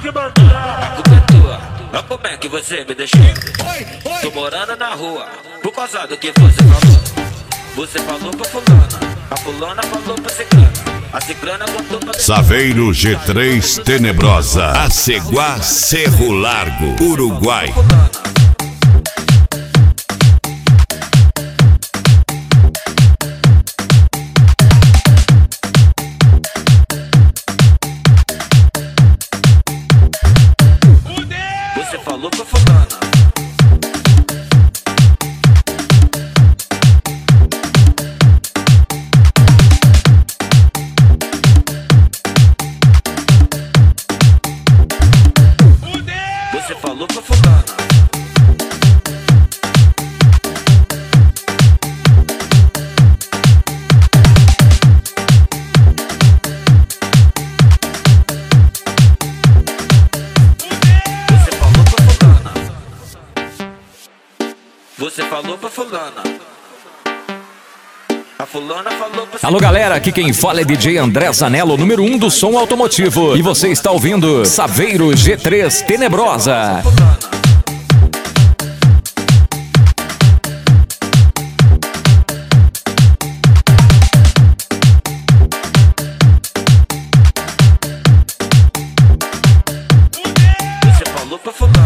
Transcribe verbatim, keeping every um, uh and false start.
culpa é tua, olha como é que você me deixou. Tô morando na rua, por causa do que você falou. Você falou pra fulana, a fulana falou pra ciclana, a ciclana contou pra... Saveiro G três Tenebrosa, Aceguá, Cerro Largo, Uruguai. Você falou pra fulana. Você falou pra fulana. Você falou pra fulana. A fulana falou pra... Alô galera, aqui quem fala é D J André Zanello, número um do som automotivo. E você está ouvindo Saveiro G três Tenebrosa. Você falou pra fulana.